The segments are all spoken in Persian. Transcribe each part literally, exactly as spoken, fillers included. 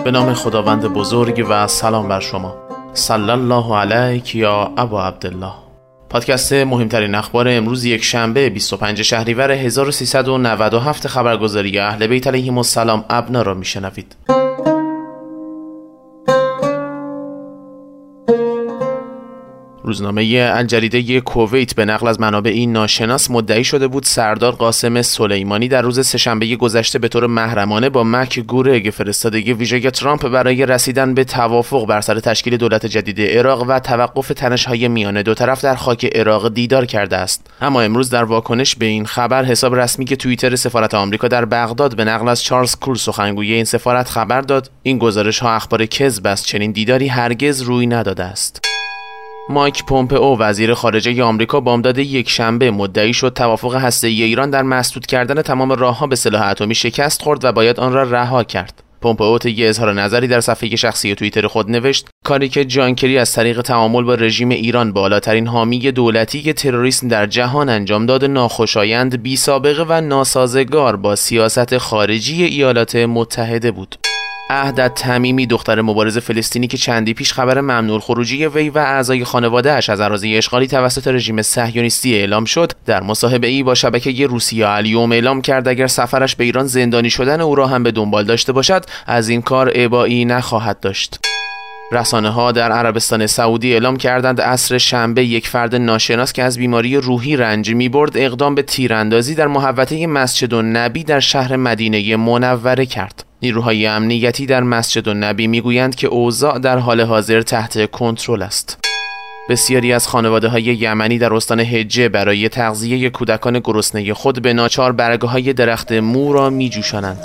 به نام خداوند بزرگ و سلام بر شما. صلی الله علیک یا ابا عبدالله. پادکست مهمترین اخبار امروز یک شنبه بیست و پنجم شهریور هزار و سیصد و نود و هفت خبرگزاری اهل بیت علیهم السلام ابنا را میشنوید. روزنامه الجریده کویت به نقل از منابعی ناشناس مدعی شده بود سردار قاسم سلیمانی در روز سه‌شنبه گذشته به طور محرمانه با مک گورگ فرستادگی ویژه ترامپ برای رسیدن به توافق بر سر تشکیل دولت جدید عراق و توقف تنش‌های میان دو طرف در خاک عراق دیدار کرده است. اما امروز در واکنش به این خبر حساب رسمی که توییتر سفارت آمریکا در بغداد به نقل از چارلز کول سخنگوی این سفارت خبر داد این گزارش‌ها اخبار کذب است، چنین دیداری هرگز روی نداده است. مایک پومپئو وزیر خارجه آمریکا بامداد یک شنبه مدعی شد توافق هسته‌ای ایران در مسدود کردن تمام راه‌ها به سلاح اتمی شکست خورد و باید آن را رها کرد. پومپئو طی اظهار نظری در صفحه شخصی توییتر خود نوشت کاری که جان کری از طریق تعامل با رژیم ایران بالاترین حامی دولتی تروریسم در جهان انجام داد ناخوشایند، بی‌سابقه و ناسازگار با سیاست خارجی ایالات متحده بود. عهد تمیمی دختر مبارز فلسطینی که چندی پیش خبر ممنوع خروجی وی و اعضای خانواده‌اش از اراضی اشغالی توسط رژیم صهیونیستی اعلام شد، در مصاحبه‌ای با شبکه روسیه الیوم اعلام کرد اگر سفرش به ایران زندانی شدن او را هم به دنبال داشته باشد از این کار ابایی نخواهد داشت. رسانه‌ها در عربستان سعودی اعلام کردند عصر شنبه یک فرد ناشناس که از بیماری روحی رنج می‌برد اقدام به تیراندازی در محوطه مسجد النبی در شهر مدینه منوره کرد. نیروهای امنیتی در مسجد النبی میگویند که اوضاع در حال حاضر تحت کنترل است. بسیاری از خانواده‌های یمنی در استان حجه برای تغذیه کودکان گرسنه خود به ناچار برگ‌های درخت مو را می‌جوشانند.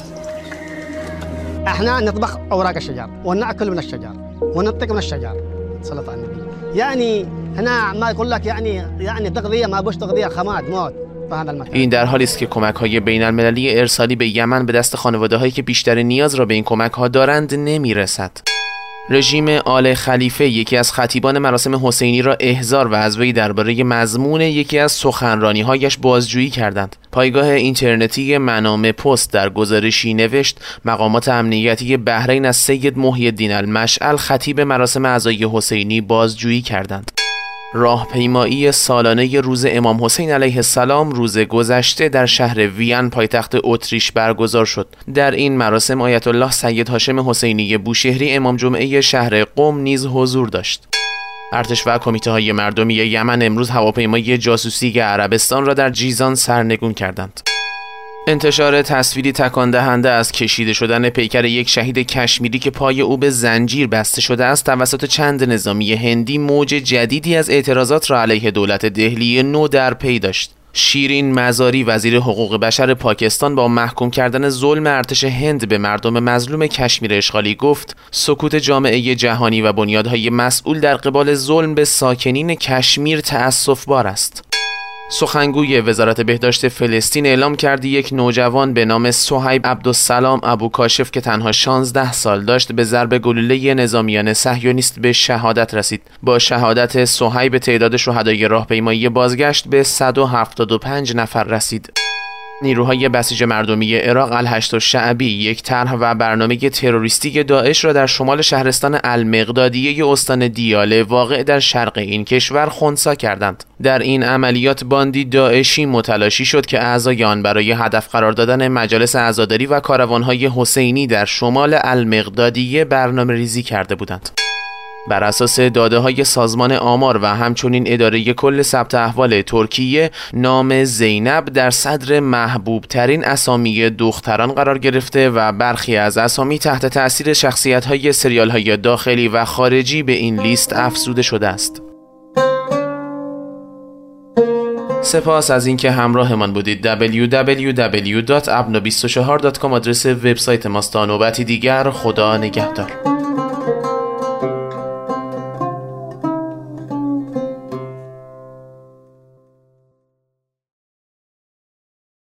احنا نطبخ اوراق الشجر وناكل من الشجر وننطق من الشجر صلى الله عليه وسلم. يعني هنا ما يقول لك يعني يعني تغذيه ما بوش تغذيه خماد موت. این در حالی است که کمک‌های بین‌المللی ارسالی به یمن به دست خانواده‌هایی که بیشتر نیاز را به این کمک‌ها دارند نمی‌رسد. رژیم آل خلیفه یکی از خطیبان مراسم حسینی را احضار و از وی درباره مضمون یکی از سخنرانی‌هایش بازجویی کردند. پایگاه اینترنتی منامه پست در گزارشی نوشت مقامات امنیتی بحرین از سید محی الدین المشعل خطیب مراسم عزای حسینی بازجویی کردند. راهپیمایی سالانه روز امام حسین علیه السلام روز گذشته در شهر وین پایتخت اتریش برگزار شد. در این مراسم آیت الله سید هاشم حسینی بوشهری امام جمعه شهر قم نیز حضور داشت. ارتش و کمیته‌های مردمی یمن امروز هواپیمای جاسوسی عربستان را در جیزان سرنگون کردند. انتشار تصویری تکان دهنده از کشیده شدن پیکر یک شهید کشمیری که پای او به زنجیر بسته شده است توسط چند نظامی هندی موج جدیدی از اعتراضات را علیه دولت دهلی نو در پی داشت. شیرین مزاری وزیر حقوق بشر پاکستان با محکوم کردن ظلم ارتش هند به مردم مظلوم کشمیر اشغالی گفت سکوت جامعه جهانی و بنیادهای مسئول در قبال ظلم به ساکنین کشمیر تأسف‌بار است. سخنگوی وزارت بهداشت فلسطین اعلام کرد یک نوجوان به نام صهیب عبدالسلام ابوکاشف که تنها شانزده سال داشت به ضرب گلوله نظامیان صهیونیست به شهادت رسید. با شهادت صهیب تعداد شهدای راهپیمایی بازگشت به صد و هفتاد و پنج نفر رسید. نیروهای بسیج مردمی عراق الهشت الشعبی یک طرح و برنامه تروریستی داعش را در شمال شهرستان المقدادیه استان دیاله واقع در شرق این کشور خنثی کردند. در این عملیات باندی داعشی متلاشی شد که اعضای آن برای هدف قرار دادن مجالس عزاداری و کاروانهای حسینی در شمال المقدادیه برنامه ریزی کرده بودند. بر اساس داده‌های سازمان آمار و همچنین اداره کل ثبت احوال ترکیه نام زینب در صدر محبوب ترین اسامی دختران قرار گرفته و برخی از اسامی تحت تأثیر شخصیت‌های سریال‌های داخلی و خارجی به این لیست افزوده شده است. سپاس از اینکه همراهمان بودید. دبلیو دبلیو دبلیو دات ابنا بیست و چهار دات کام آدرس وبسایت ماست. تا نوبتی دیگر خدا نگهدار.